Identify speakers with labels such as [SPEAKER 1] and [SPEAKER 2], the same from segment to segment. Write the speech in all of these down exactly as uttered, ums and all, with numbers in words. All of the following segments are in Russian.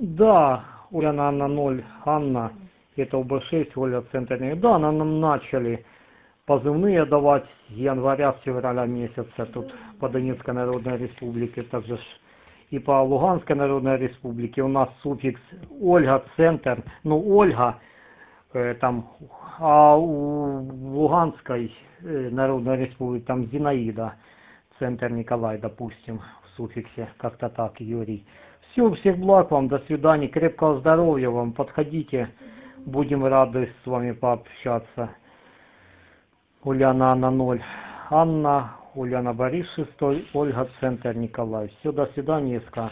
[SPEAKER 1] Да, Ульяна Анна ноль, Анна, это У Б шесть, Оля Центр. Да, нам нам начали позывные давать с января, с февраля месяца тут по Донецкой Народной Республике, также ж и по Луганской Народной Республике. У нас суффикс Ольга Центр, ну Ольга, э, там, а у Луганской э, Народной Республики там Зинаида, Центр Николай, допустим, в суффиксе, как-то так, Юрий. Все, всех благ вам, до свидания, крепкого здоровья вам, подходите, будем рады с вами пообщаться. Ульяна Анна ноль, Анна, Ульяна Борис шестой, Ольга Центр Николай. Все, до свидания, СК.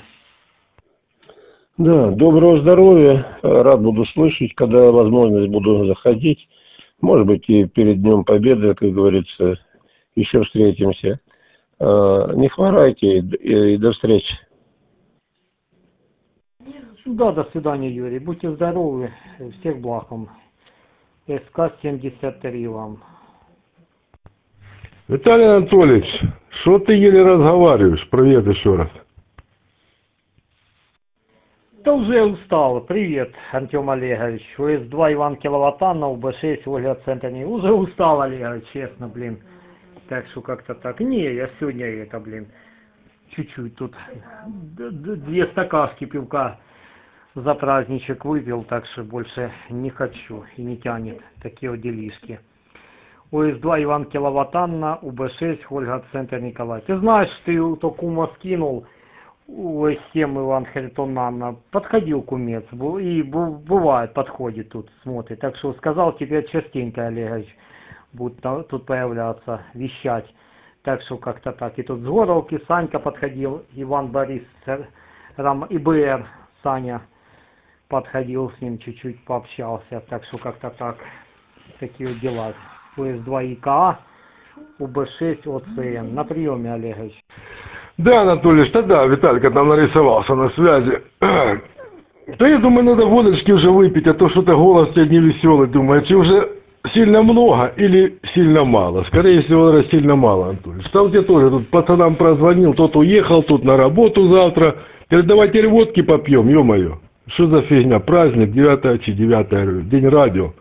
[SPEAKER 2] Да, доброго здоровья, рад буду слышать, когда возможность буду заходить. Может быть, и перед Днем Победы, как говорится, еще встретимся. Не хворайте и до встречи.
[SPEAKER 1] Да, до свидания, Юрий. Будьте здоровы. Всех благ вам. СК семьдесят три вам.
[SPEAKER 3] Виталий Анатольевич, что ты еле разговариваешь? Привет еще раз.
[SPEAKER 1] Да уже устал. Привет, Артем Олегович. У С два Иван Киловаттанна, У Б шесть Ольга Центр. Уже устал, Олегович, честно, блин. Так что как-то так. Не, я сегодня это, блин, чуть-чуть тут две стакашки пивка за праздничек выпил, так что больше не хочу и не тянет такие вот делишки. У С два Иван Киловаттанна, У Б шесть Ольга Центр Николай. Ты знаешь, ты то кума скинул, у С семь Иван Харитонанна, подходил кумец, и бывает, подходит тут, смотрит. Так что сказал тебе частенько, Олегович, будет тут появляться, вещать. Так что как-то так. И тут с Горовки Санька подходил, Иван Борис, Рам, И Б Р, Саня подходил с ним, чуть-чуть пообщался. Так что как-то так. Такие вот дела. У С два И К А, У Б шесть О Ц Н. На приеме, Олегович.
[SPEAKER 3] Да, Анатольевич, тогда Виталька там нарисовался на связи. Да я думаю, надо водочки уже выпить, а то что-то голос тебе не веселый. Думаю, чи уже сильно много или сильно мало? Скорее всего, сильно мало, Анатольевич. Там тебе тоже тут пацанам прозвонил, тот уехал, тут на работу завтра. Теперь давайте водки попьем, ё-моё. Что за фигня? Праздник, девятое чи девятое, день радио.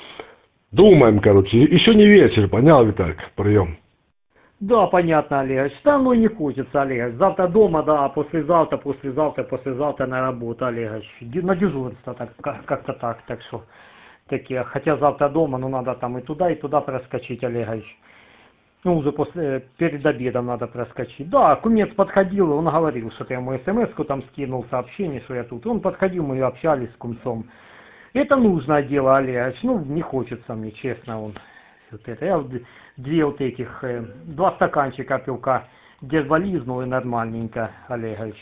[SPEAKER 3] Думаем, короче. Еще не вечер, понял, Виталька? Прием.
[SPEAKER 1] Да, понятно, Олегович. Да, ну не хочется, Олегович. Завтра дома, да, а послезавтра, послезавтра, послезавтра на работу, Олегович. На дежурство, так, как-то так, так что такие. Хотя завтра дома, но надо там и туда, и туда проскочить, Олегович. Ну, уже после, перед обедом надо проскочить. Да, кумец подходил, он говорил, что я ему смс-ку там скинул, сообщение, что я тут. Он подходил, мы общались с кумцом. Это нужное дело, Олегович. Ну, не хочется мне, честно, он. Вот это. Я две вот этих, э, два стаканчика пивка дерболизнул и нормальненько, Олегович.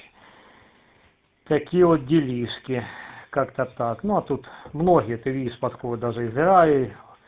[SPEAKER 1] Такие вот делишки. Как-то так. Ну, а тут многие, ты видишь, подходят даже из Израиля.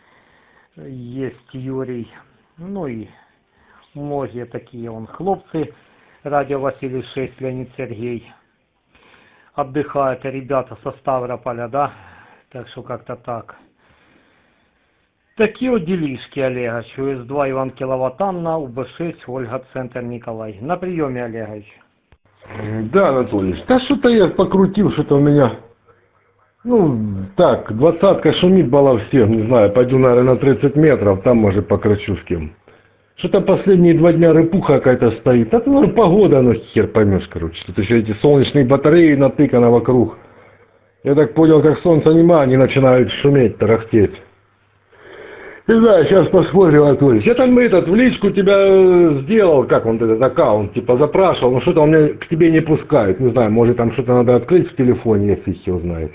[SPEAKER 1] Есть Юрий. Ну и многие такие он хлопцы. Радио Василий шесть, Леонид Сергей. Отдыхают ребята со Ставрополя, да? Так что как-то так. Такие вот делишки, Олегович. У С два Иван Киловаттанна, У Б шесть Ольга Центр Николай. На приеме, Олегович.
[SPEAKER 3] Да, Анатольевич. Да что-то я покрутил, что-то у меня... Ну, так, двадцатка шумит была всем, не знаю, пойду, наверное, на тридцать метров, там, может, покручу с кем. Что-то последние два дня рыпуха какая-то стоит. Это, ну, погода, ну, хер поймешь, короче. Тут еще эти солнечные батареи натыканы вокруг. Я так понял, как солнца нема, они начинают шуметь, тарахтеть. Не знаю, сейчас посмотрим, Анатольевич. Я там этот, в личку тебя сделал, как он этот аккаунт, типа запрашивал, но что-то он меня к тебе не пускает. Не знаю, может там что-то надо открыть в телефоне, если их его знает.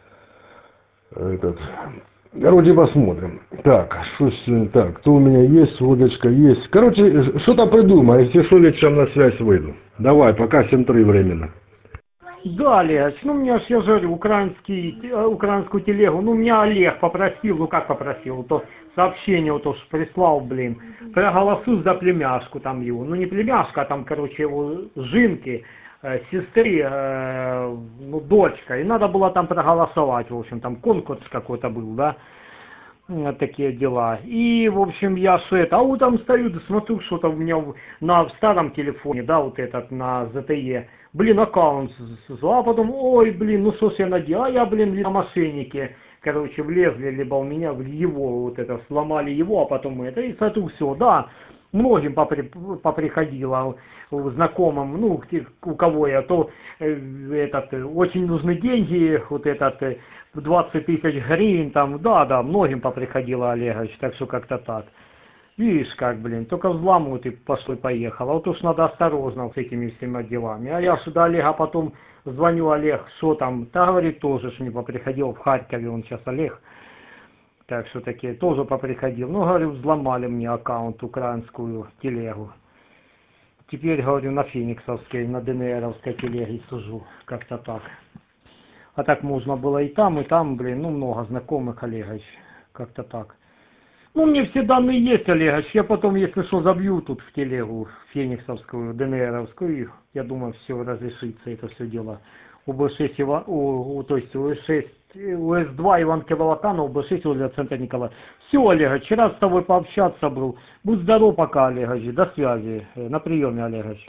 [SPEAKER 3] Этот. Короче, посмотрим. Так, что так, то у меня есть, водочка есть. Короче, что-то придумай, если что, вечером на связь выйду. Давай, пока семь три временно.
[SPEAKER 1] Да, Олегович, ну меня ж, я же говорю, украинский, украинскую телегу, ну меня Олег попросил, ну как попросил, то сообщение вот уж прислал, блин, проголосуй за племяшку там его, ну не племяшка, а там, короче, его жинки, э, сестры, э, ну дочка, и надо было там проголосовать, в общем, там конкурс какой-то был, да, такие дела. И, в общем, я что это, а вот там стою, смотрю, что-то у меня на в старом телефоне, да, вот этот, на З Т Е, блин, аккаунт, а потом, ой, блин, ну что ж я надел, а я, блин, на мошенники, короче, влезли, либо у меня в его, вот это, сломали его, а потом это, и это все, да, многим попри, поприходило, знакомым, ну, у кого я, то, этот, очень нужны деньги, вот этот, двадцать тысяч гривен, там, да, да, многим поприходило, Олегович, так что как-то так. Видишь, как, блин, только взламывают и пошло и поехало. Вот уж надо осторожно с этими всеми делами. А я сюда Олега потом звоню, Олег, что там? Да, говорит, тоже ж мне поприходил в Харькове, он сейчас Олег. Так что такие, тоже поприходил. Ну, говорю, взломали мне аккаунт, украинскую телегу. Теперь, говорю, на Фениксовской, на ДНРовской телеге сижу. Как-то так. А так можно было и там, и там, блин, ну, много знакомых, Олегович. Как-то так. Ну, мне все данные есть, Олегович. Я потом, если что, забью тут в телегу фениксовскую, ДНРовскую. Я думаю, все разрешится, это все дело. У Б шесть, у, у, то есть у шесть, у С два Иван Киловаттана, у Б шесть для центра Николая. Все, Олегович, рад с тобой пообщаться был. Будь здоров пока, Олегович. До связи. На приеме, Олегович.